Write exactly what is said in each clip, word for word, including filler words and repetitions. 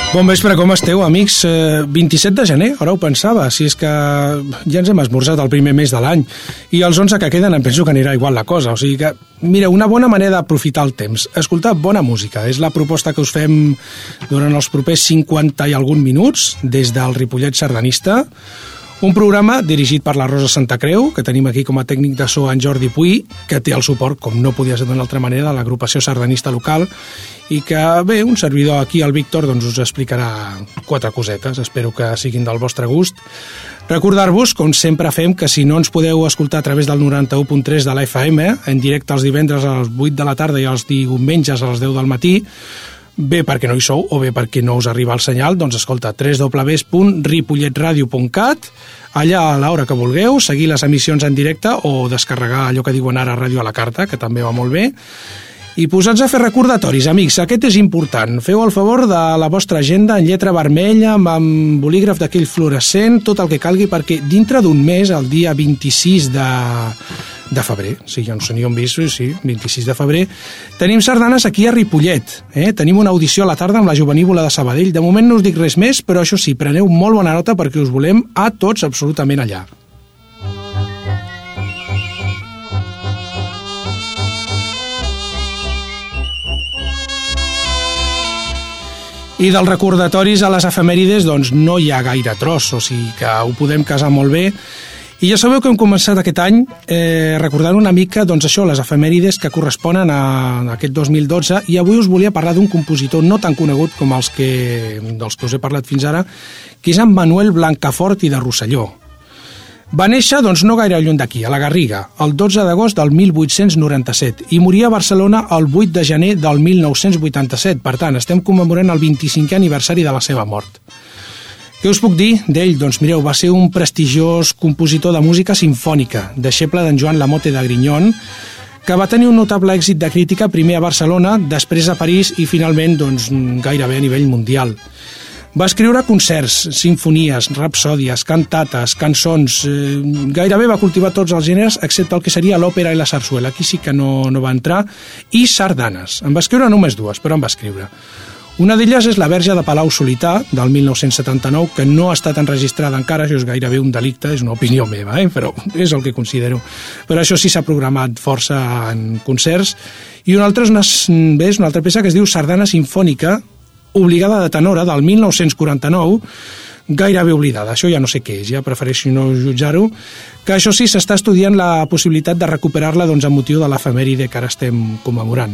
Bon vespre, com esteu, amics? Eh, vint-i-set de gener, ara ho pensava, si és que ja ens hem esmorzat el primer mes de l'any i els onze que queden em penso que anirà igual la cosa, o sigui que, mira, una bona manera d'aprofitar el temps, escoltar bona música, és la proposta que us fem durant els propers cinquanta i algun minuts des del Ripollet Sardanista, un programa dirigit per la Rosa Santacreu, que tenim aquí com a tècnic de so en Jordi Puy, que té el suport, com no podia ser d'una altra manera, de l'agrupació sardanista local, i que, bé, un servidor aquí, el Víctor, doncs us explicarà quatre cosetes. Espero que siguin del vostre gust. Recordar-vos, com sempre fem, que si no ens podeu escoltar a través del noranta-u punt tres de la F M, en directe els divendres a les vuit de la tarda i els diumenges a les deu del matí, bé perquè no hi sou o bé perquè no us arriba el senyal, doncs escolta, w w w punt ripolletradio punt cat, allà a l'hora que vulgueu, seguir les emissions en directe o descarregar allò que diuen ara Ràdio a la Carta, que també va molt bé, i posats a fer recordatoris, amics, aquest és important. Feu el favor de la vostra agenda en lletra vermella, amb, amb bolígraf d'aquell fluorescent, tot el que calgui, perquè dintre d'un mes, el dia vint-i-sis de, de febrer, sí, ja no sé ni on vist, sí, vint-i-sis de febrer, tenim sardanes aquí a Ripollet. Eh? Tenim una audició a la tarda amb la Jovenívola de Sabadell. De moment no us dic res més, però això sí, preneu molt bona nota perquè us volem a tots absolutament allà. I dels recordatoris a les efemèrides, doncs no hi ha gaire tros, o sigui que ho podem casar molt bé. I ja sabeu que hem començat aquest any eh, recordant una mica, doncs això, les efemèrides que corresponen a, a aquest dos mil dotze, i avui us volia parlar d'un compositor no tan conegut com els que, dels que us he parlat fins ara, que és en Manuel Blancafort i de Rosselló. Va néixer, doncs, no gaire lluny d'aquí, a la Garriga, el dotze d'agost del mil vuit-cents noranta-set, i moria a Barcelona el vuit de gener del mil nou-cents vuitanta-set. Per tant, estem commemorant el vint-i-cinquè aniversari de la seva mort. Què us puc dir d'ell? Doncs mireu, va ser un prestigiós compositor de música simfònica, deixeble d'en Joan Lamote de Grignon, que va tenir un notable èxit de crítica primer a Barcelona, després a París i finalment doncs, gairebé a nivell mundial. Va escriure concerts, sinfonies, rapsòdies, cantates, cançons, eh, gairebé va cultivar tots els gèneres excepte el que seria l'òpera i la sarsuela, aquí sí que no, no va entrar, i sardanes. En va escriure només dues, però en va escriure. Una d'elles és la Verge de Palau-solità, del mil nou-cents setanta-nou, que no ha estat enregistrada encara, això és gairebé un delicte, és una opinió meva, eh? Però és el que considero. Però això sí s'ha programat força en concerts. I una altra és una, bé, és una altra peça que es diu Sardana Simfònica, obligada de tenora, del mil nou-cents quaranta-nou, gairebé oblidada. Això ja no sé què és, ja prefereixo no jutjar-ho, que això sí, s'està estudiant la possibilitat de recuperar-la doncs, amb motiu de l'efemèride que ara estem commemorant.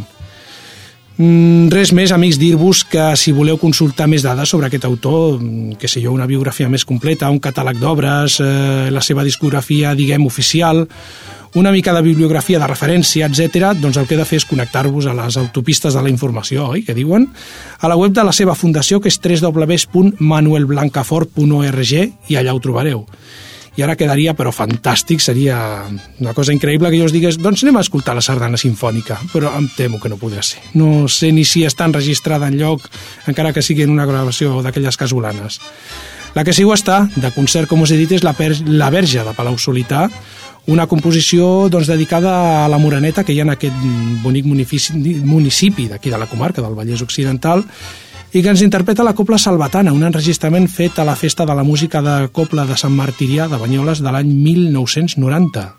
Mm, res més, amics, dir-vos que si voleu consultar més dades sobre aquest autor, que sé jo, una biografia més completa, un catàleg d'obres, eh, la seva discografia, diguem, oficial, una mica de bibliografia de referència, etcètera, doncs el que he de fer és connectar-vos a les autopistes de la informació, oi, que diuen, a la web de la seva fundació, que és w w w punt manuel blancafort punt org, i allà ho trobareu. I ara quedaria, però fantàstic, seria una cosa increïble que jo us digués, doncs anem a escoltar la sardana simfònica, però em temo que no podrà ser. No sé ni si està enregistrada enlloc, encara que sigui en una gravació d'aquelles casolanes. La que sí ho està, de concert, com us he dit, és la, la Verge de Palau-solità, una composició doncs, dedicada a la Moreneta que hi ha en aquest bonic municipi d'aquí de la comarca del Vallès Occidental i que ens interpreta la Cobla Salvatana, un enregistrament fet a la Festa de la Música de Cobla de Sant Martirià de Banyoles de l'any mil nou-cents noranta.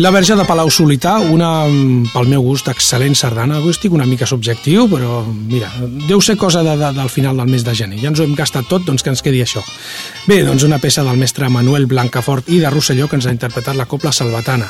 La Verge de Palau Solità, una, pel meu gust, excel·lent sardana. Avui estic una mica subjectiu, però mira, deu ser cosa de, de, del final del mes de gener. Ja ens ho hem gastat tot, doncs que ens quedi això. Bé, doncs una peça del mestre Manuel Blancafort i de Rosselló que ens ha interpretat la Cobla Salvatana.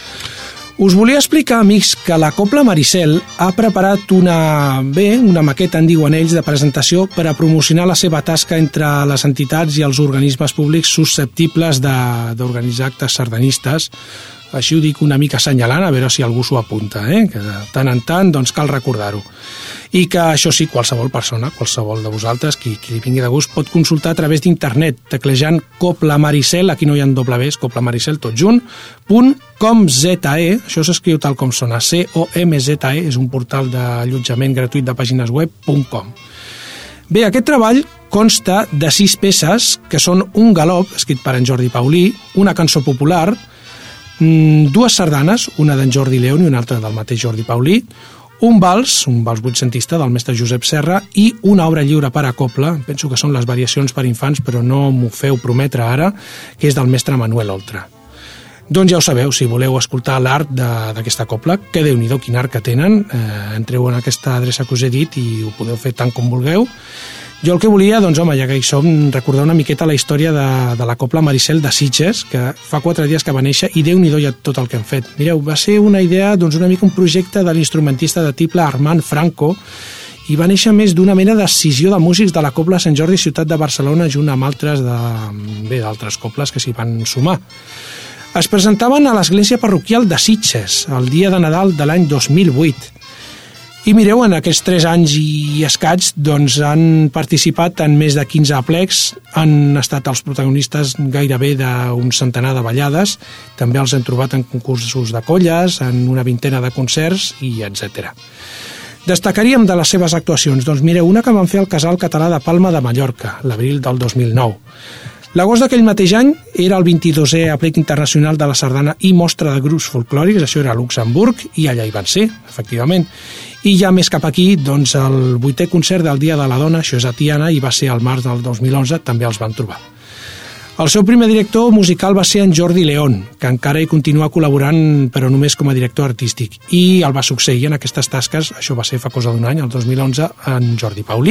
Us volia explicar, amics, que la Cobla Maricel ha preparat una, bé, una maqueta, en diuen ells, de presentació per a promocionar la seva tasca entre les entitats i els organismes públics susceptibles d'organitzar actes sardanistes. Així ho dic una mica assenyalant, a veure si algú s'ho apunta, eh? Que de tant en tant doncs cal recordar-ho. I que això sí, qualsevol persona, qualsevol de vosaltres, qui, qui li vingui de gust, pot consultar a través d'internet, teclejant Cobla Maricel, aquí no hi ha dobles, Cobla Maricel, tot junt, punt com ze, això s'escriu tal com sona, C O M Z E, és un portal d'allotjament gratuït de pàgines web, punt com. Bé, aquest treball consta de sis peces, que són un galop, escrit per en Jordi Paulí, una cançó popular, dues sardanes, una d'en Jordi León i una altra del mateix Jordi Paulí, un vals, un vals vuitcentista del mestre Josep Serra i una obra lliure per a cobla, penso que són les variacions per infants, però no m'ho feu prometre ara, que és del mestre Manuel Oltra. Doncs ja ho sabeu, si voleu escoltar l'art d'aquesta cobla, que Déu-n'hi-do quin art que tenen, eh, entreu en aquesta adreça que us he dit i ho podeu fer tant com vulgueu. Jo el que volia, doncs home, ja que hi som, recordar una miqueta la història de, de la Cobla Maricel de Sitges, que fa quatre dies que va néixer i Déu-n'hi-do ja tot el que hem fet. Mireu, va ser una idea, doncs una mica un projecte de l'instrumentista de tiple Armand Franco, i va néixer més d'una mena d'escissió de músics de la Cobla Sant Jordi Ciutat de Barcelona junt amb altres de, bé, d'altres cobles que s'hi van sumar. Es presentaven a l'església parroquial de Sitges el dia de Nadal de l'any dos mil vuit. I mireu, en aquests tres anys i escaig doncs, han participat en més de quinze aplecs, han estat els protagonistes gairebé d'un centenar de ballades, també els hem trobat en concursos de colles, en una vintena de concerts, i etcètera. Destacaríem de les seves actuacions, doncs mireu, una que van fer al Casal Català de Palma de Mallorca, l'abril del dos mil nou. L'agost d'aquell mateix any era el vint-i-dosè aplec internacional de la sardana i mostra de grups folclòrics, això era a Luxemburg, i allà hi van ser, efectivament. I ja més cap aquí, doncs el vuitè concert del Dia de la Dona, això és a Tiana, i va ser al març del dos mil onze, també els van trobar. El seu primer director musical va ser en Jordi León, que encara hi continua col·laborant, però només com a director artístic, i el va succeir en aquestes tasques, això va ser fa cosa d'un any, el dos mil onze, en Jordi Paulí,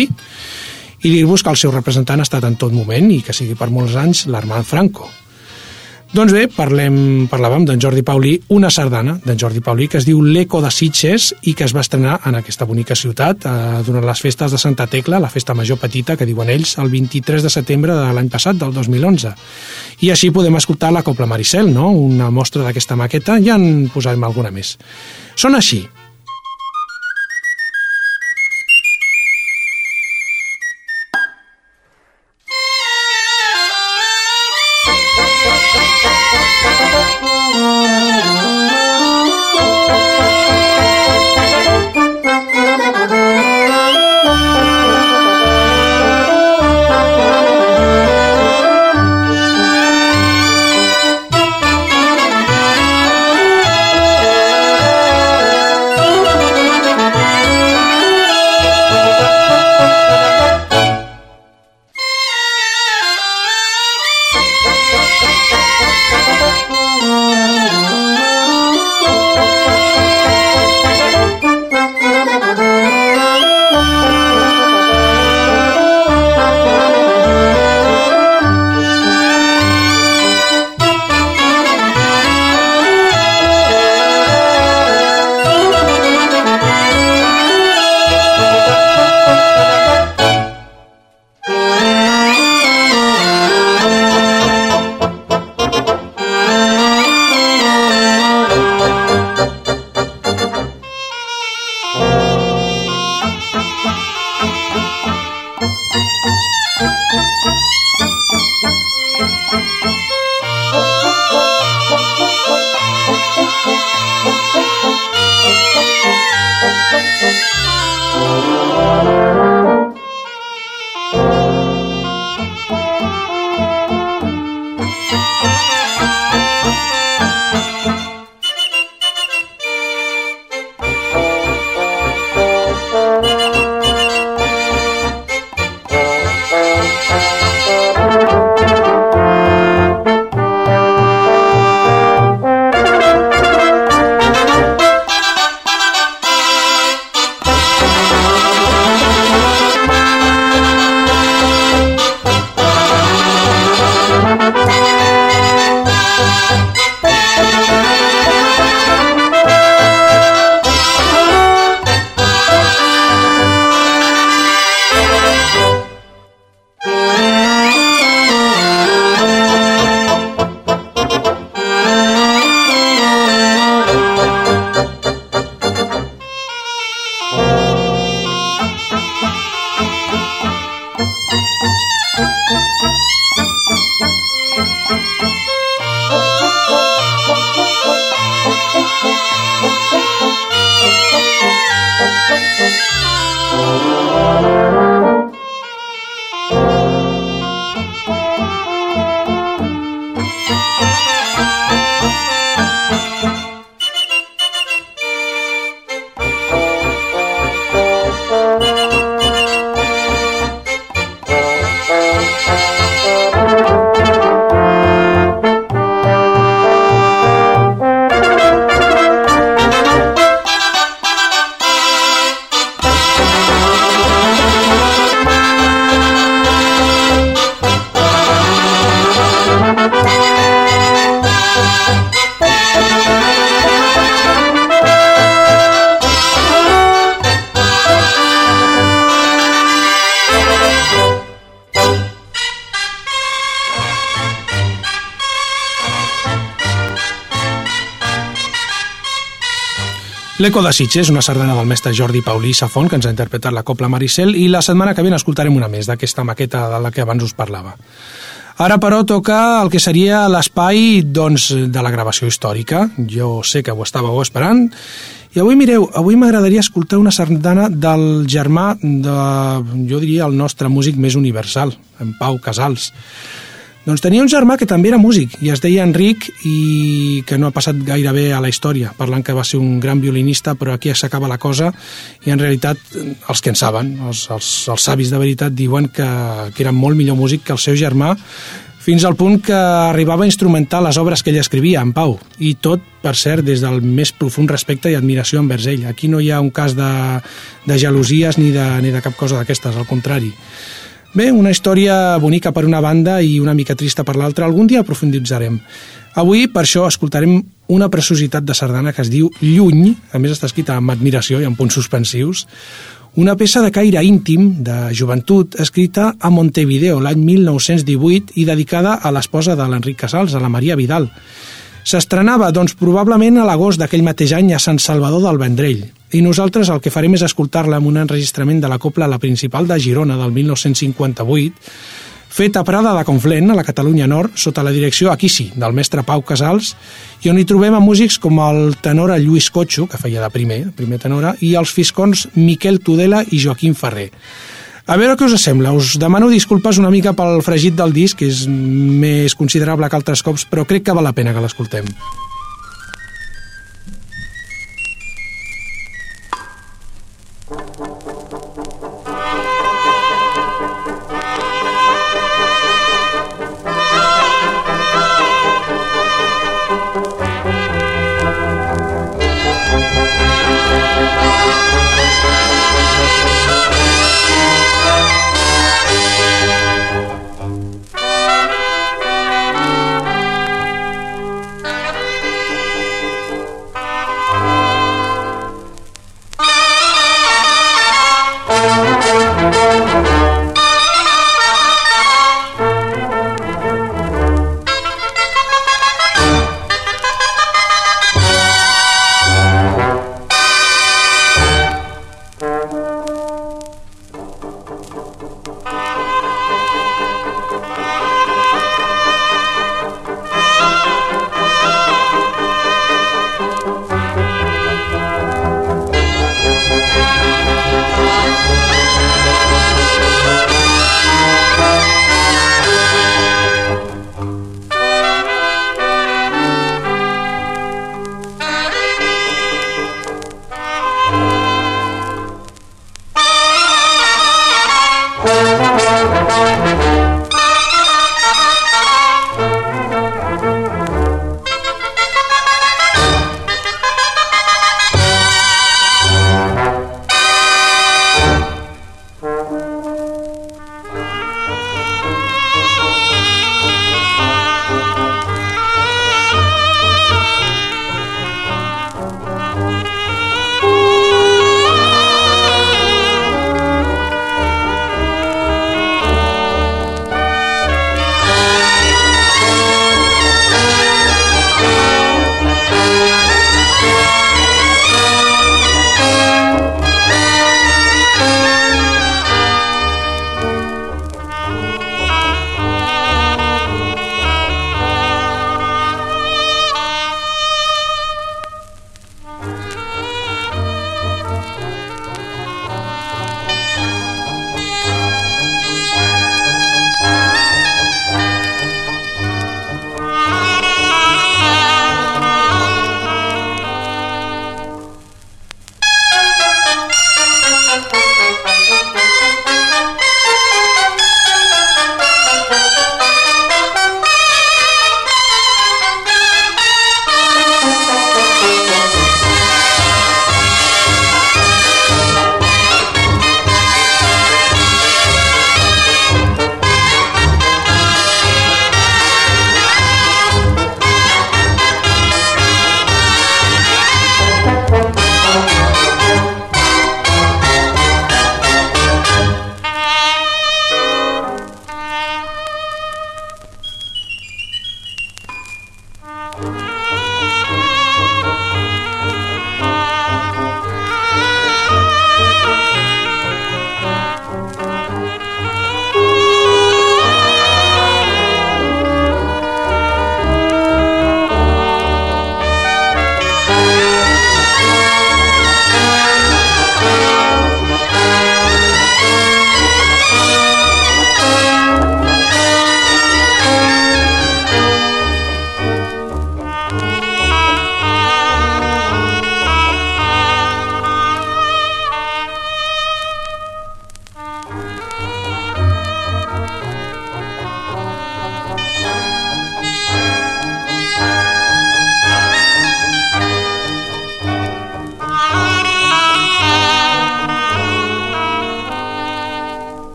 i dir-vos que el seu representant ha estat en tot moment, i que sigui per molts anys, l'Armand Franco. Doncs bé, parlem, parlàvem d'en Jordi Paulí, una sardana d'en Jordi Paulí que es diu L'Eco de Sitges i que es va estrenar en aquesta bonica ciutat eh, durant les festes de Santa Tecla, la festa major petita, que diuen ells, el vint-i-tres de setembre de l'any passat, del dos mil onze. I així podem escoltar la Cobla Maricel, no? Una mostra d'aquesta maqueta, ja en posarem alguna més. Són així. L'Eco de Sitges, una sardana del mestre Jordi Paulí Safont, que ens ha interpretat la Copla Maricel, i la setmana que ve n'escoltarem una més, d'aquesta maqueta de la que abans us parlava. Ara, però, toca el que seria l'espai, doncs, de la gravació històrica. Jo sé que ho estàveu esperant. I avui, mireu, avui m'agradaria escoltar una sardana del germà de, jo diria, el nostre músic més universal, en Pau Casals. Doncs tenia un germà que també era músic i es deia Enric i que no ha passat gaire bé a la història, parlant que va ser un gran violinista, però aquí s'acaba la cosa i en realitat els que en saben, els, els, els savis de veritat, diuen que, que era molt millor músic que el seu germà, fins al punt que arribava a instrumentar les obres que ell escrivia, en Pau, i tot, per cert, des del més profund respecte i admiració envers ell. Aquí no hi ha un cas de, de gelosies ni de, ni de cap cosa d'aquestes, al contrari. Bé, una història bonica per una banda i una mica trista per l'altra. Algun dia aprofunditzarem. Avui, per això, escoltarem una preciositat de sardana que es diu Lluny, a més està escrita amb admiració i amb punts suspensius, una peça de caire íntim, de joventut, escrita a Montevideo l'any mil nou-cents divuit i dedicada a l'esposa de l'Enric Casals, a la Maria Vidal. S'estrenava, doncs, probablement a l'agost d'aquell mateix any a Sant Salvador del Vendrell. I nosaltres el que farem és escoltar-la amb un enregistrament de la Copla La Principal de Girona del mil nou-cents cinquanta-vuit, fet a Prada de Conflent, a la Catalunya Nord, sota la direcció, aquí sí, del mestre Pau Casals, i on hi trobem a músics com el tenora Lluís Cotxo, que feia de primer, primer tenora, i els fiscons Miquel Tudela i Joaquim Ferrer. A veure què us sembla. Us demano disculpes una mica pel fregit del disc, que és més considerable que altres cops, però crec que val la pena que l'escoltem.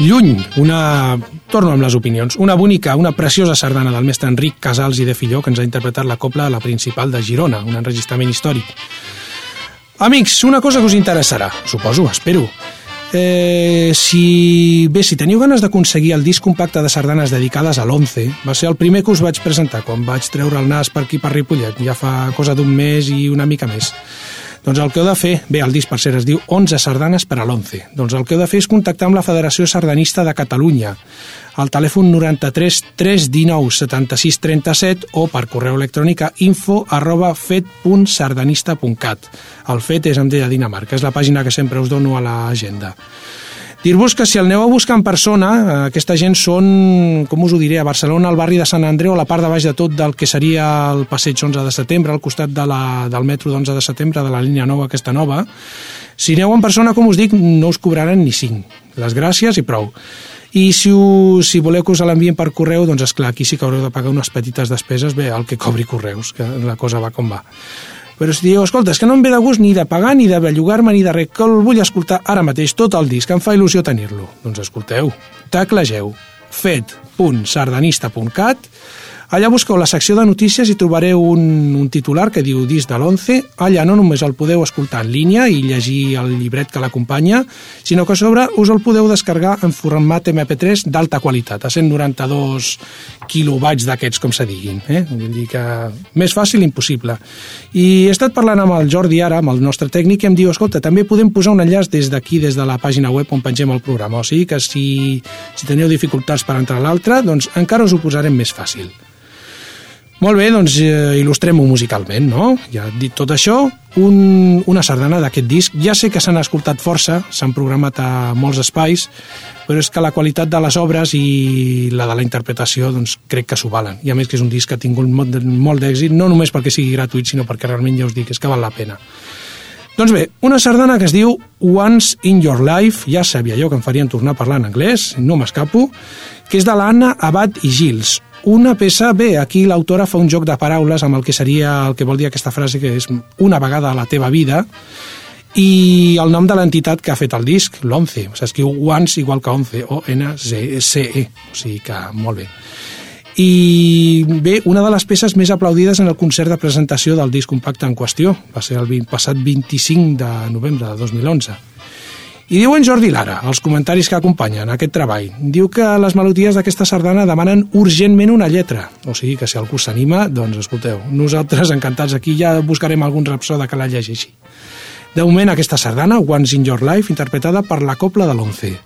Lluny, una... torno amb les opinions. Una bonica, una preciosa sardana del mestre Enric Casals i de Filló, que ens ha interpretat la cobla a la Principal de Girona, un enregistrament històric. Amics, una cosa que us interessarà, suposo, espero. Eh, si... Bé, si teniu ganes d'aconseguir el disc compacte de sardanes dedicades a l'Once, va ser el primer que us vaig presentar quan vaig treure el nas per aquí per Ripollet, ja fa cosa d'un mes i una mica més. Doncs el que heu de fer, bé, el disc per cert es diu onze sardanes per a l'Once, doncs el que heu de fer és contactar amb la Federació Sardanista de Catalunya, al telèfon noranta-tres tres dinou setanta-sis trenta-set o per correu electrònic a info arroba fet punt sardanista punt cat. El fet és amb D de Dinamarca, és la pàgina que sempre us dono a l'agenda. Dir-vos que si el aneu a buscar en persona, aquesta gent són, com us ho diré, a Barcelona, al barri de Sant Andreu, a la part de baix de tot del que seria el passeig onze de setembre, al costat de la, del metro d'onze de setembre, de la línia nova, aquesta nova. Si aneu en persona, com us dic, no us cobraran ni cinc. Les gràcies i prou. I si, us, si voleu que us l'envien per correu, doncs esclar, aquí sí que haureu de pagar unes petites despeses, bé, el que cobri correus, que la cosa va com va. Però si dieu, escolta, és que no em ve de gust ni de pagar, ni de bellugar-me, ni de res, que el vull escoltar ara mateix, tot el disc, em fa il·lusió tenir-lo. Doncs escolteu, teclegeu fet punt sardanista punt cat, allà busqueu la secció de notícies i trobareu un, un titular que diu disc de l'Once. Allà no només el podeu escoltar en línia i llegir el llibret que l'acompanya, sinó que a sobre us el podeu descarregar en format eme pe tres d'alta qualitat, a cent noranta-dos quilobytes d'aquests, com se diguin. Eh? Vull dir que més fàcil impossible. I he estat parlant amb el Jordi ara, amb el nostre tècnic, i em diu, escolta, també podem posar un enllaç des d'aquí, des de la pàgina web on pengem el programa. O sigui que si, si teniu dificultats per entrar a l'altre, doncs encara us ho posarem més fàcil. Molt bé, doncs eh, il·lustrem-ho musicalment, no? Ja dit tot això, un, una sardana d'aquest disc. Ja sé que s'han escoltat força, s'han programat a molts espais, però és que la qualitat de les obres i la de la interpretació doncs, crec que s'ho valen. I a més que és un disc que ha tingut molt, molt d'èxit, no només perquè sigui gratuït, sinó perquè realment ja us dic, és que val la pena. Doncs bé, una sardana que es diu Once in Your Life, ja sabia jo que em farien tornar a parlar en anglès, no m'escapo, que és de l'Anna Abad i Gils. Una peça, bé, aquí l'autora fa un joc de paraules amb el que seria, el que vol dir aquesta frase, que és una vegada a la teva vida, i el nom de l'entitat que ha fet el disc, l'Once, s'escriu Once igual que Once, O N C E, o sigui que molt bé. I bé, una de les peces més aplaudides en el concert de presentació del disc compacte en qüestió, va ser el passat vint-i-cinc de novembre de dos mil onze. I diu en Jordi Lara, els comentaris que acompanyen aquest treball, diu que les melodies d'aquesta sardana demanen urgentment una lletra, o sigui que si algú s'anima, doncs escolteu, nosaltres encantats aquí ja buscarem algun rapsode que la llegeixi. De moment aquesta sardana, Once in Your Life, interpretada per la cobla de l'Once.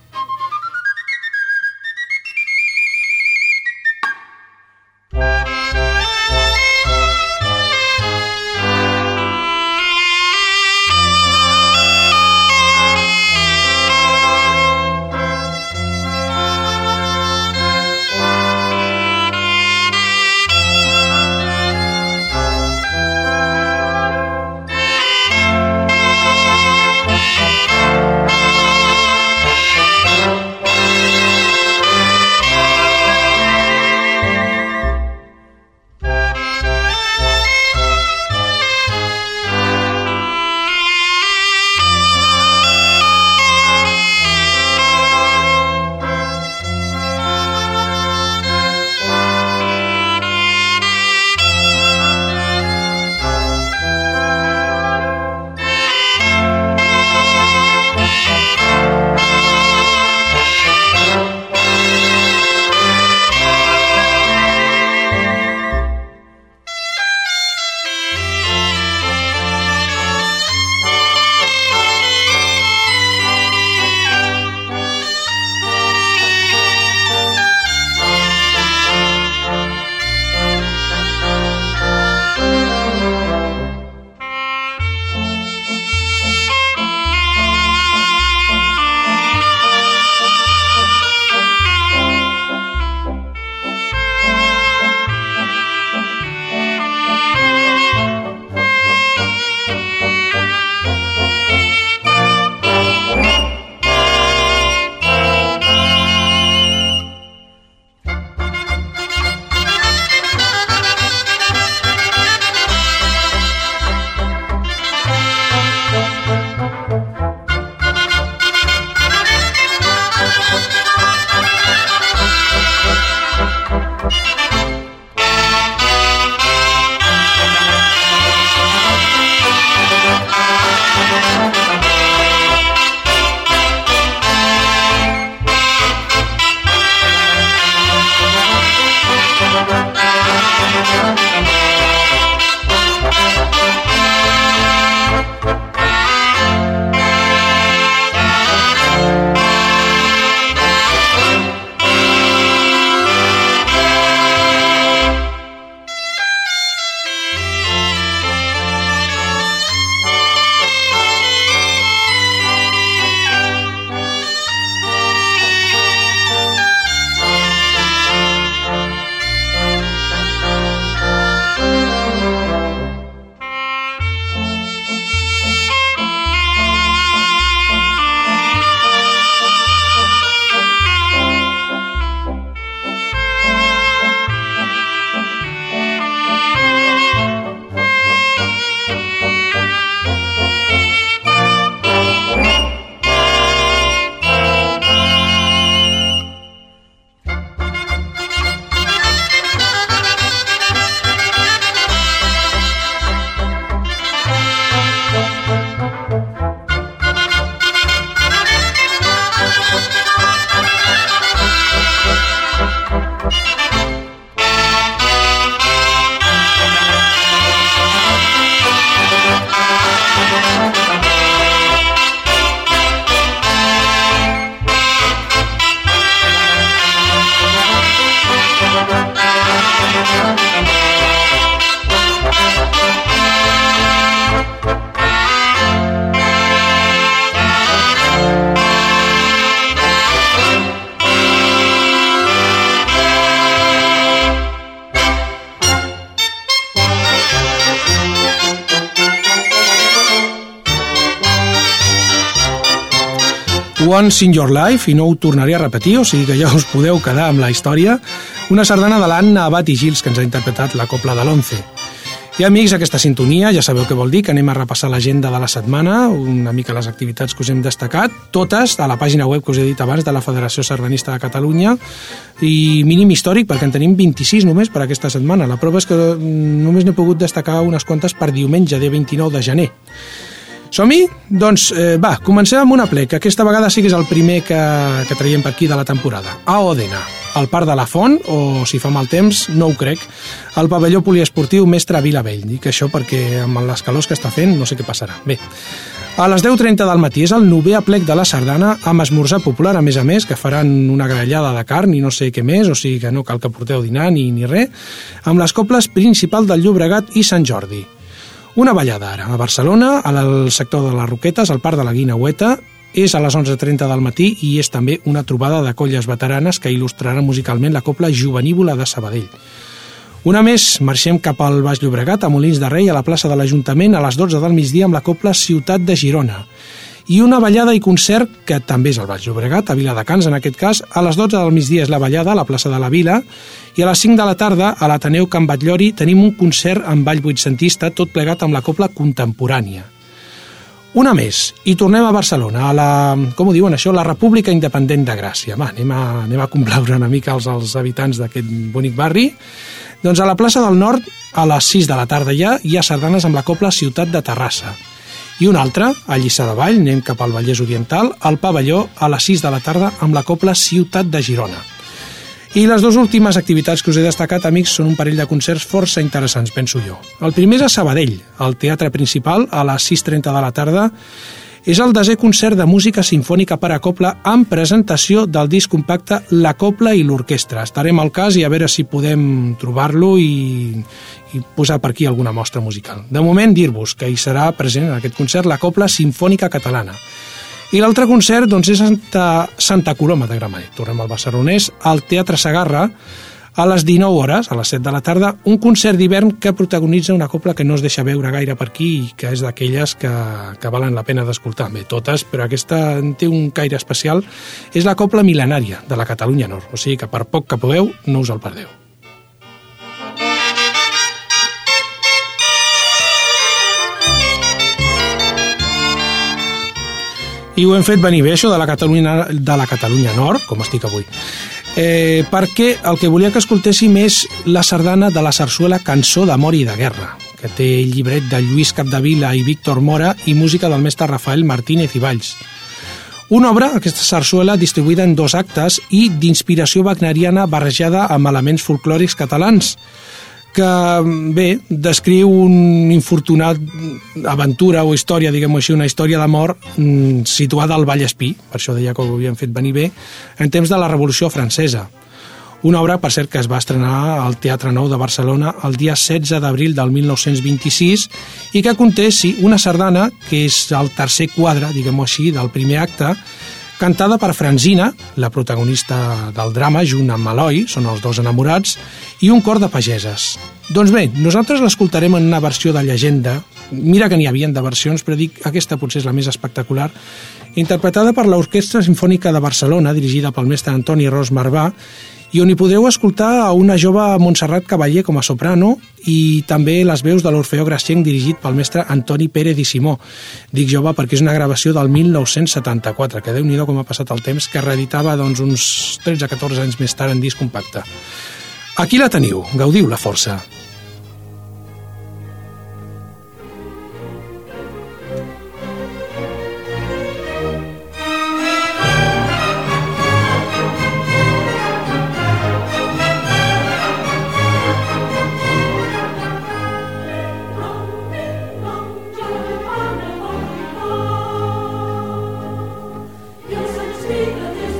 Once in Your Life, i no ho tornaré a repetir, o sigui que ja us podeu quedar amb la història, una sardana de l'Anna Abad i Gils, que ens ha interpretat la Copla de l'Once. I amics, aquesta sintonia ja sabeu què vol dir, que anem a repassar l'agenda de la setmana, una mica les activitats que us hem destacat, totes a la pàgina web que us he dit abans de la Federació Sardanista de Catalunya, i mínim històric, perquè en tenim vint-i-sis només per aquesta setmana. La prova és que només n'he pogut destacar unes quantes per diumenge, dia vint-i-nou de gener. Som-hi? Doncs eh, va, comencem amb un aplec, que aquesta vegada sí que és el primer que, que traiem per aquí de la temporada. A Òdena, al Parc de la Font, o si fa mal temps, no ho crec, al pavelló poliesportiu Mestre Vilavell. Dic això perquè amb les calors que està fent no sé què passarà. Bé, a les deu trenta del matí és el novè aplec de la sardana amb esmorzar popular, a més a més, que faran una grallada de carn i no sé què més, o sigui que no cal que porteu dinar ni, ni res, amb les coples principal del Llobregat i Sant Jordi. Una ballada ara, a Barcelona, al sector de les Roquetes, al Parc de la Guineueta, és a les onze trenta del matí i és també una trobada de colles veteranes que il·lustraran musicalment la copla Jovenívola de Sabadell. Una més, marxem cap al Baix Llobregat, a Molins de Rei, a la plaça de l'Ajuntament, a les dotze del migdia amb la copla Ciutat de Girona. I una ballada i concert, que també és al Baix Llobregat, a Viladecans en aquest cas, a les dotze del migdia és la ballada a la plaça de la Vila, i a les cinc de la tarda, a l'Ateneu Can Batllori, tenim un concert amb ball vuitcentista, tot plegat amb la copla contemporània. Una més, i tornem a Barcelona, a la, com ho diuen això, la República Independent de Gràcia. Va, anem a, anem a complaure una mica els, els habitants d'aquest bonic barri. Doncs a la plaça del Nord, a les sis de la tarda ja, hi ha sardanes amb la copla Ciutat de Terrassa. I una altra, a Lliçà de Vall, anem cap al Vallès Oriental, al pavelló a les sis de la tarda amb la copla Ciutat de Girona. I les dues últimes activitats que us he destacat, amics, són un parell de concerts força interessants, penso jo. El primer és a Sabadell, al Teatre Principal, a les sis trenta de la tarda. És el desè concert de música sinfònica per a copla amb presentació del disc compacte La Copla i l'Orquestra. Estarem al cas i a veure si podem trobar-lo i, i posar per aquí alguna mostra musical. De moment, dir-vos que hi serà present en aquest concert la Copla Sinfònica Catalana. I l'altre concert doncs, és Santa, Santa Coloma de Gramenet. Tornem al Barcelonès, al Teatre Segarra, a les dinou hores, a les set de la tarda, un concert d'hivern que protagonitza una copla que no es deixa veure gaire per aquí i que és d'aquelles que, que valen la pena d'escoltar. Bé, totes, però aquesta té un caire especial. És la copla mil·lenària de la Catalunya Nord, o sigui que per poc que pugueu, no us el perdeu. I ho hem fet venir bé, això de la Catalunya, de la Catalunya Nord, com estic avui, eh, perquè el que volia que escoltéssim és la sardana de la sarsuela Cançó d'amor i de guerra, que té el llibret de Lluís Capdevila i Víctor Mora i música del mestre Rafael Martínez i Valls. Una obra, aquesta sarsuela, distribuïda en dos actes i d'inspiració wagneriana barrejada amb elements folclòrics catalans, que, bé, descriu un infortunat aventura o història, diguem-ho així, una història d'amor mm, situada al Vallespí, per això deia que ho havien fet venir bé, en temps de la Revolució Francesa. Una obra, per cert, que es va estrenar al Teatre Nou de Barcelona el dia setze d'abril del mil nou-cents vint-i-sis i que conté, sí, una sardana, que és el tercer quadre, diguem-ho així, del primer acte, cantada per Franzina, la protagonista del drama, junt amb Eloi, són els dos enamorats, i un cor de pageses. Doncs bé, nosaltres l'escoltarem en una versió de llegenda, mira que n'hi havien de versions, però dic, aquesta potser és la més espectacular, interpretada per l'Orquestra Simfònica de Barcelona, dirigida pel mestre Antoni Ros Marvà, i on hi podreu escoltar a una jove Montserrat Cavaller com a soprano i també les veus de l'Orfeó Gracienc dirigit pel mestre Antoni Pérez i Simó. Dic jove perquè és una gravació del mil nou-cents setanta-quatre, que Déu-n'hi-do com ha passat el temps, que reeditava doncs, uns tretze a catorze anys més tard en disc compacte. Aquí la teniu, gaudiu-la força.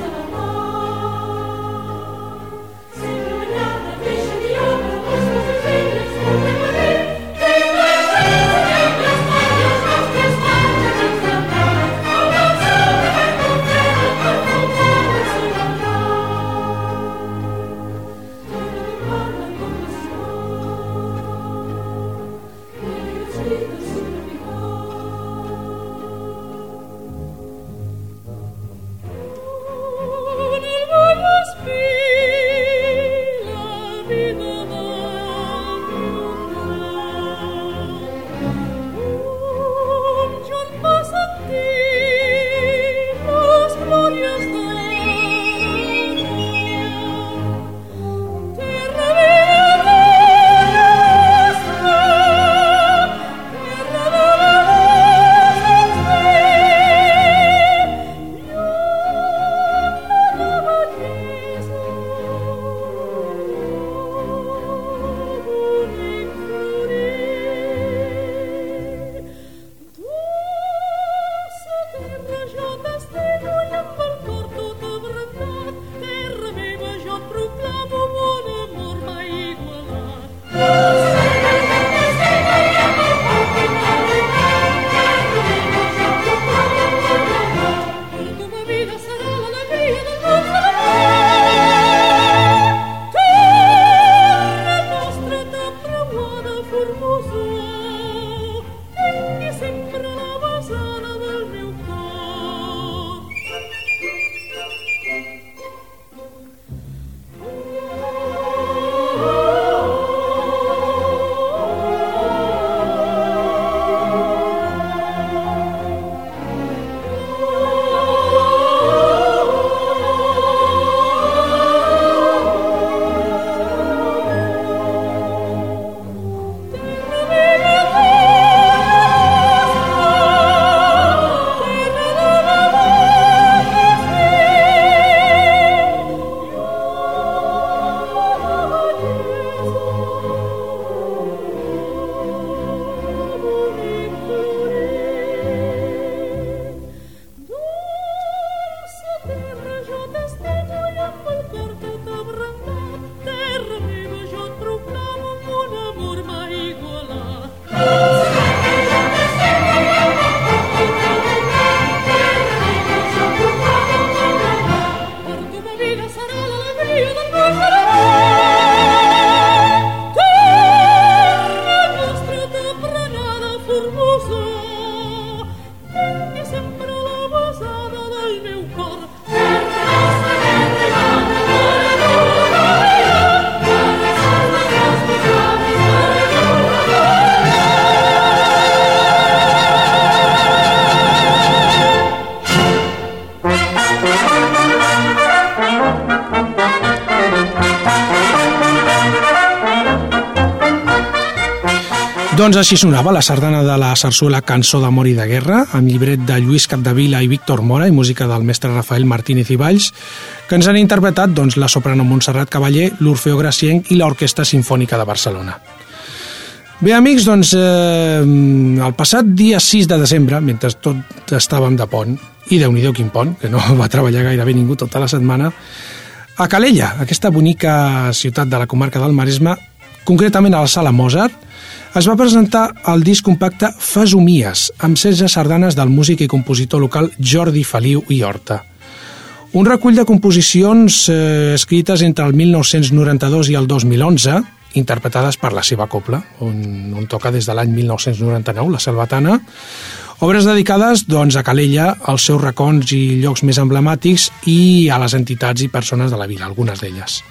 Thank you. Doncs així sonava la sardana de la sarsuela Cançó d'amor i de guerra, amb llibret de Lluís Capdevila i Víctor Mora i música del mestre Rafael Martínez i Valls, que ens han interpretat doncs, la soprano Montserrat Cavaller, l'Orfeó Gracienc i l'Orquestra Simfònica de Barcelona. Bé, amics, doncs, eh, el passat dia sis de desembre, mentre tot estàvem de pont, i Déu-n'hi-do quin pont, que no va treballar gairebé ningú tota la setmana, a Calella, aquesta bonica ciutat de la comarca del Maresme, concretament a la Sala Mozart, es va presentar el disc compacte Fesomies, amb setze sardanes del músic i compositor local Jordi Feliu i Horta. Un recull de composicions eh, escrites entre el mil nou-cents noranta-dos i el dos mil onze, interpretades per la seva cobla, on, on toca des de l'any mil nou-cents noranta-nou, la Salvatana, obres dedicades doncs, a Calella, als seus racons i llocs més emblemàtics i a les entitats i persones de la vila, algunes d'elles.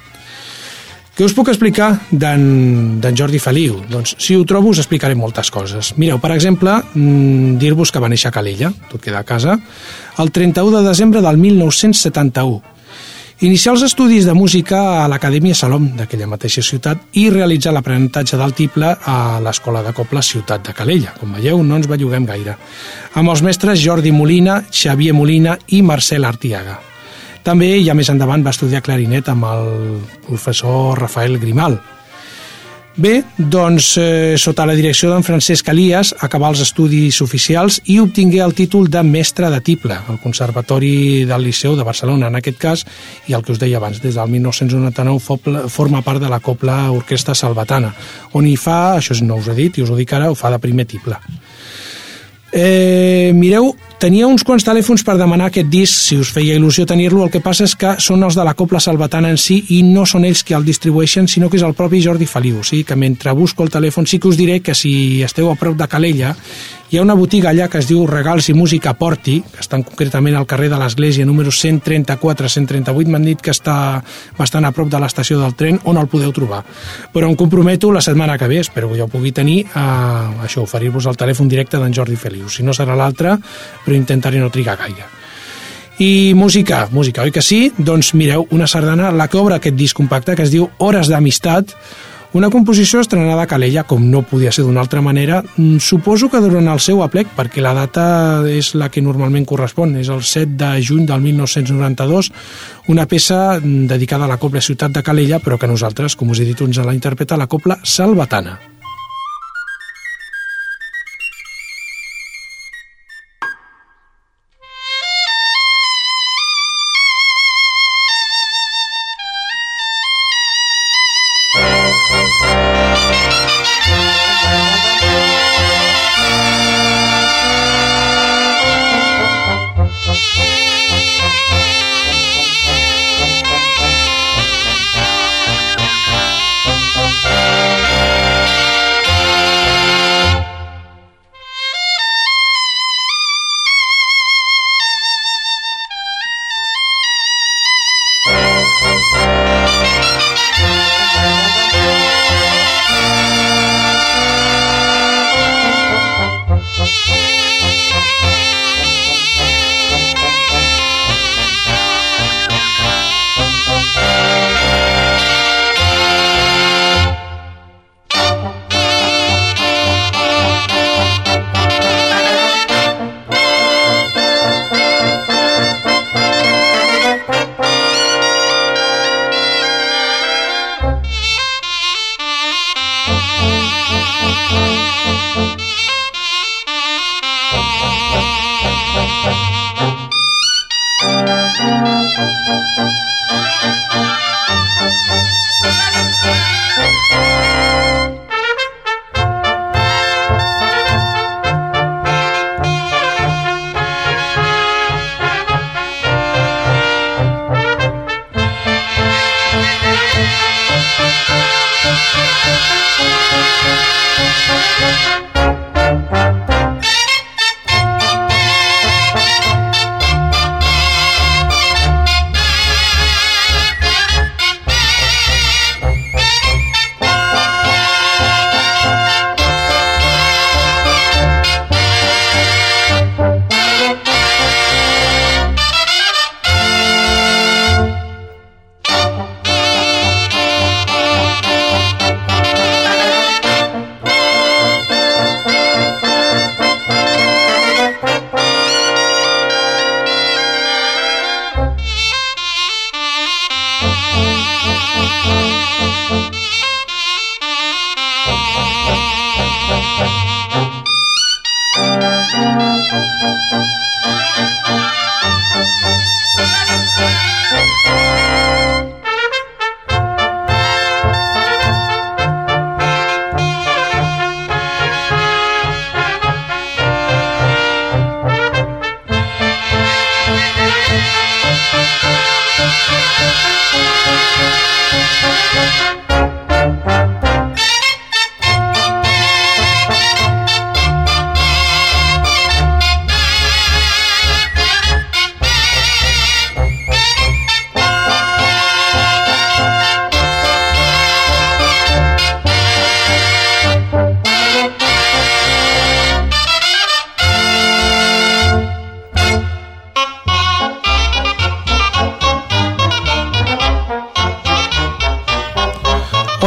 Què us puc explicar d'en Jordi Feliu? Doncs si ho trobo us explicaré moltes coses. Mireu, per exemple, dir-vos que va néixer a Calella, tot queda a casa, el trenta-u de desembre del mil nou-cents setanta-u. Inicià els estudis de música a l'Acadèmia Salom d'aquella mateixa ciutat i realitzà l'aprenentatge d'altiple a l'Escola de Cobla Ciutat de Calella. Com veieu, no ens belluguem gaire. Amb els mestres Jordi Molina, Xavier Molina i Marcel Artiaga. També, ja més endavant, va estudiar clarinet amb el professor Rafael Grimal. Bé, doncs, eh, sota la direcció d'en Francesc Elias, acabà els estudis oficials i obtingué el títol de mestre de tible al Conservatori del Liceu de Barcelona, en aquest cas, i el que us deia abans, des del mil nou-cents noranta-nou forma part de la Cobla Orquestra Salvatana, on hi fa, això no us ho he dit i us ho dic ara, ho fa de primer tiple. Eh, mireu, tenia uns quants telèfons per demanar aquest disc, si us feia il·lusió tenir-lo. El que passa és que són els de la Cobla Salvatana en si i no són ells que el distribueixen, sinó que és el propi Jordi Feliu. O sigui que mentre busco el telèfon sí que us diré que si esteu a prop de Calella hi ha una botiga allà que es diu Regals i Música Porti, que estan concretament al carrer de l'Església número cent trenta-quatre cent trenta-vuit. M'han dit que està bastant a prop de l'estació del tren, on el podeu trobar. Però em comprometo la setmana que ve, espero que ja ho pugui tenir, a això, oferir-vos el telèfon directe d'en Jordi Feliu. Si no serà l'altre, però intentaré no trigar gaire. I música, música, oi que sí? Doncs mireu, una sardana, la que obre aquest disc compacte, que es diu Hores d'Amistat, una composició estrenada a Calella, com no podia ser d'una altra manera, suposo que durant el seu aplec, perquè la data és la que normalment correspon, és el set de juny del mil nou-cents noranta-dos, una peça dedicada a la Cobla Ciutat de Calella, però que nosaltres, com us he dit, ens la interpreta la Cobla Salvatana.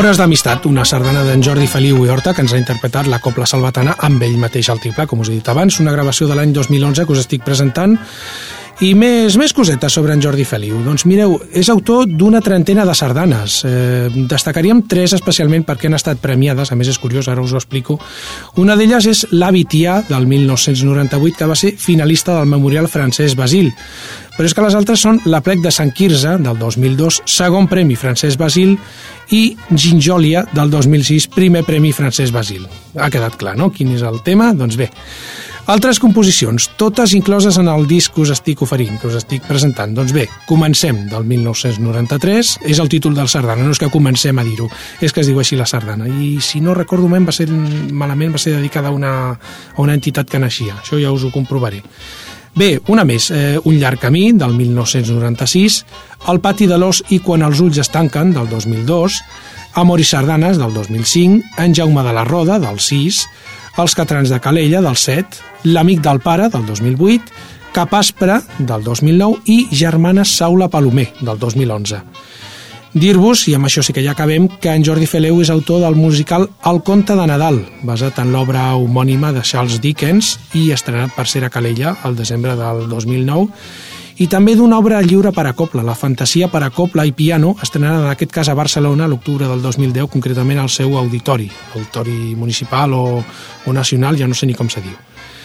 Hores d'amistat, una sardana d'en Jordi Feliu i Horta que ens ha interpretat la Cobla Salvatana amb ell mateix al tiple, com us he dit abans, una gravació de l'any dos mil onze que us estic presentant. I més, més cosetes sobre en Jordi Feliu. Doncs mireu, és autor d'una trentena de sardanes. Eh, destacaríem tres especialment perquè han estat premiades, a més és curiós, ara us ho explico. Una d'elles és L'Avi Tià, del mil nou-cents noranta-vuit, que va ser finalista del Memorial Francesc Basil. Però és que les altres són L'Aplec de Sant Quirze, del dos mil dos, segon premi Francesc Basil, i Ginjòlia, del dos mil sis, primer premi Francesc Basil. Ha quedat clar, no?, quin és el tema? Doncs bé, altres composicions, totes incloses en el disc que us estic oferint, que us estic presentant. Doncs bé, comencem del mil nou-cents noranta-tres, és el títol del sardana, no és que comencem a dir-ho, és que es diu així la sardana. I si no recordo malament, va ser, malament, va ser dedicada a una, a una entitat que naixia, això ja us ho comprovaré. Bé, una més, eh, Un llarg camí, del mil nou-cents noranta-sis, El pati de l'os i Quan els ulls es tanquen, del dos mil dos, Amor i sardanes, del dos mil cinc, En Jaume de la Roda, del sis, Els catrans de Calella, del set, L'amic del pare, del dos mil vuit, Cap aspre, del dos mil nou i Germanes Saula Palomer, del dos mil onze. Dir-vos, i amb això sí que ja acabem, que en Jordi Feliu és autor del musical El conte de Nadal, basat en l'obra homònima de Charles Dickens i estrenat per Cera Calella al desembre del dos mil nou, i també d'una obra lliure per a cobla, La fantasia per a cobla i piano, estrenada en aquest cas a Barcelona a l'octubre del dos mil deu, concretament al seu auditori, auditori municipal o, o nacional, ja no sé ni com se diu.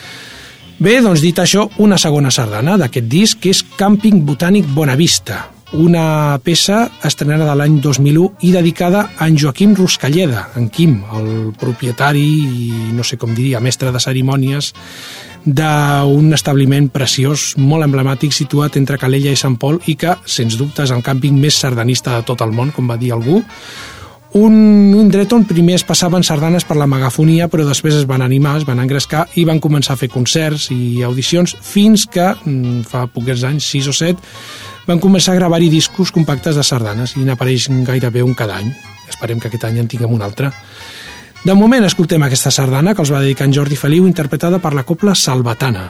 Bé, doncs dit això, una segona sardana d'aquest disc, que és Càmping Botànic Bonavista, una peça estrenada de l'any dos mil u i dedicada a en Joaquim Ruscalleda, en Quim, el propietari i, no sé com diria, mestre de cerimònies d'un establiment preciós, molt emblemàtic, situat entre Calella i Sant Pol i que, sens dubte, és el càmping més sardanista de tot el món, com va dir algú. Un indret on primer es passaven sardanes per la megafonia, però després es van animar, es van engrescar i van començar a fer concerts i audicions fins que, fa pocs anys, sis o set, van començar a gravar-hi discos compactes de sardanes i n'apareix gairebé un cada any. Esperem que aquest any en tinguem un altre. De moment escoltem aquesta sardana que els va dedicar en Jordi Feliu, interpretada per la Cobla Salvatana.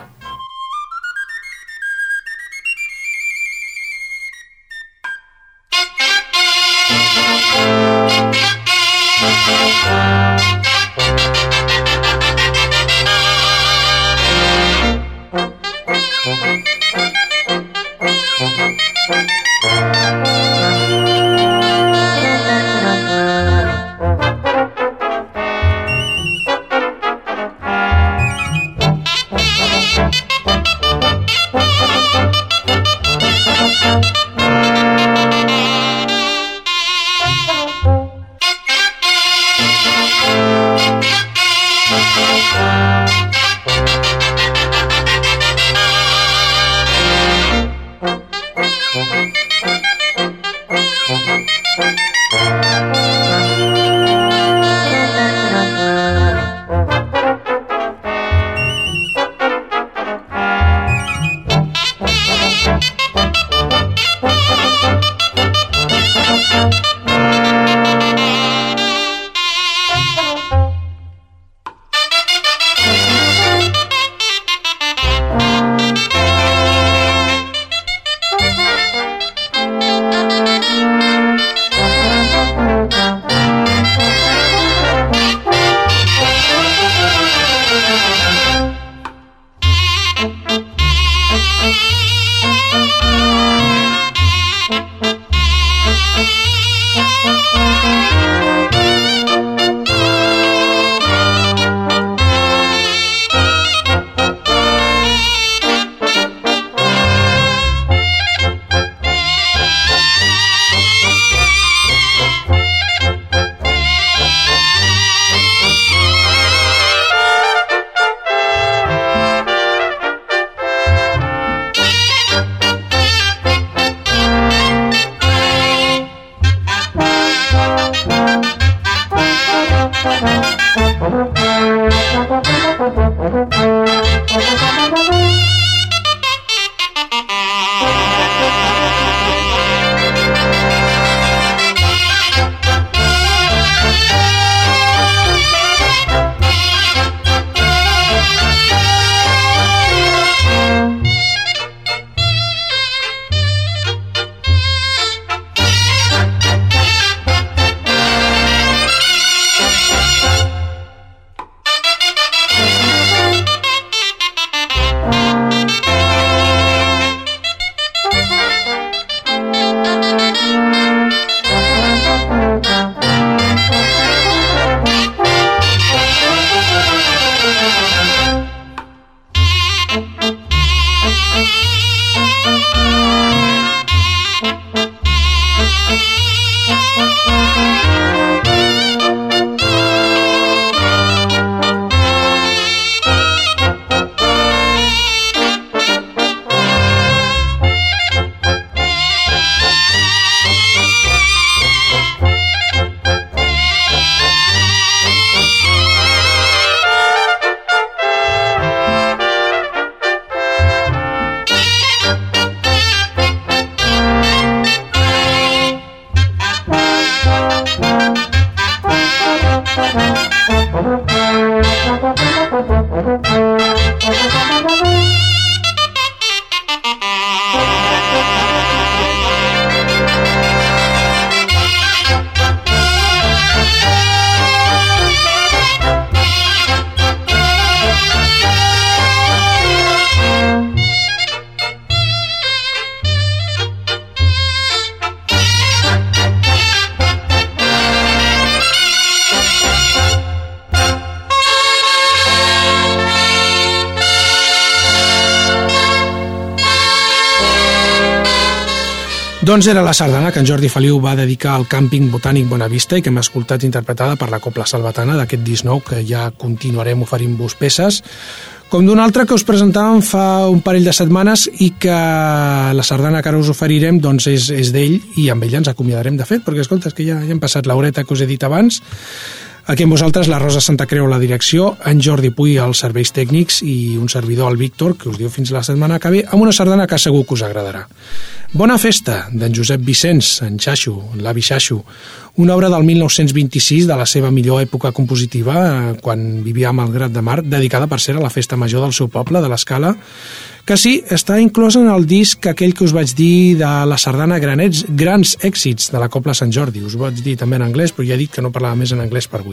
Doncs era la sardana que en Jordi Feliu va dedicar al càmping botànic Bonavista i que hem escoltat interpretada per la Cobla Salvatana d'aquest disc nou, que ja continuarem oferint-vos peces, com d'una altra que us presentàvem fa un parell de setmanes i que la sardana que ara us oferirem doncs és, és d'ell, i amb ell ens acomiadarem de fet, perquè escolta, és que ja, ja hem passat l'horeta que us he dit abans. Aquí amb vosaltres la Rosa Santa Creu a la direcció, en Jordi Puy als serveis tècnics i un servidor, el Víctor, que us diu fins la setmana que ve, amb una sardana que segur que us agradarà. Bona festa, d'en Josep Vicenç, en Xaxo, l'avi Xaxo, una obra del mil nou-cents vint-i-sis, de la seva millor època compositiva, quan vivia a Malgrat de Mar, dedicada per ser a la festa major del seu poble, de l'Escala, que sí, està inclòs en el disc aquell que us vaig dir de la sardana Grans, grans èxits de la Cobla Sant Jordi. Us ho vaig dir també en anglès, però ja he dit que no parlava més en anglès per avui.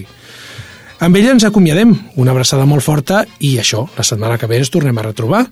Amb ella ens acomiadem, una abraçada molt forta, i això, la setmana que ve ens tornem a retrobar.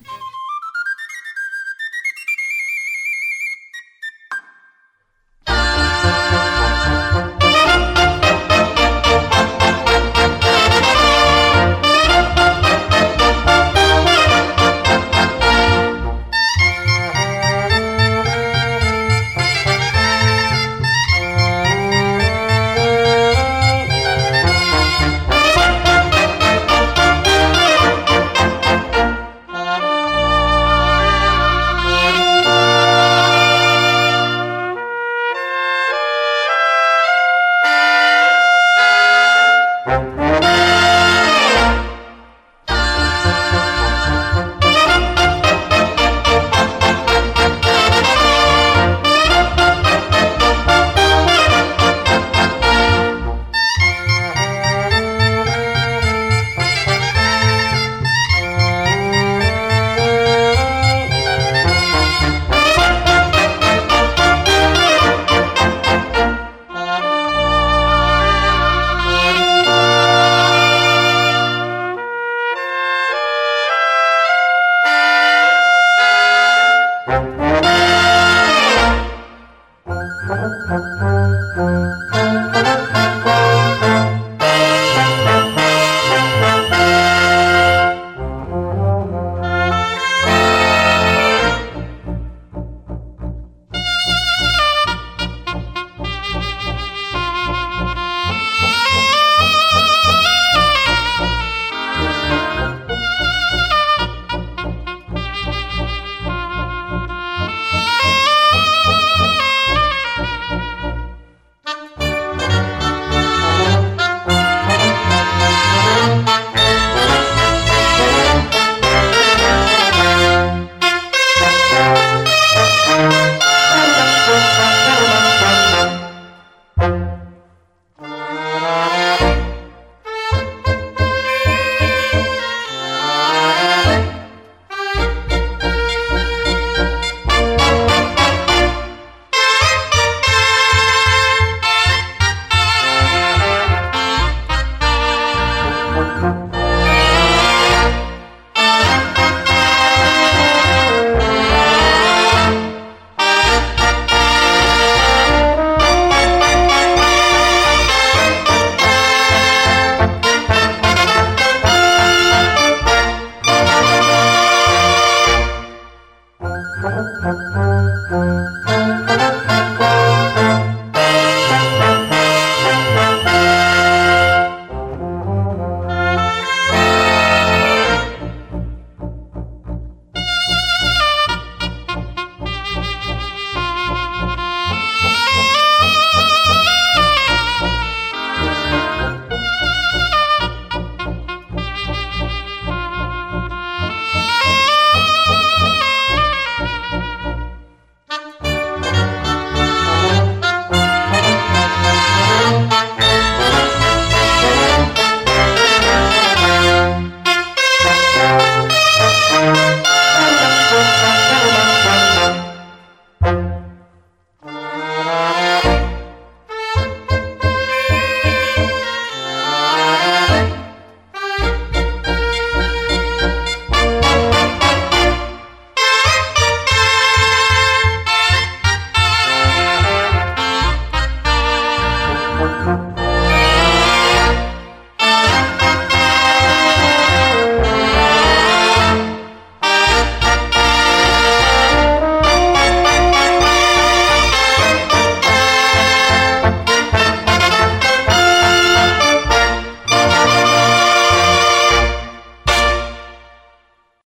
Thank you.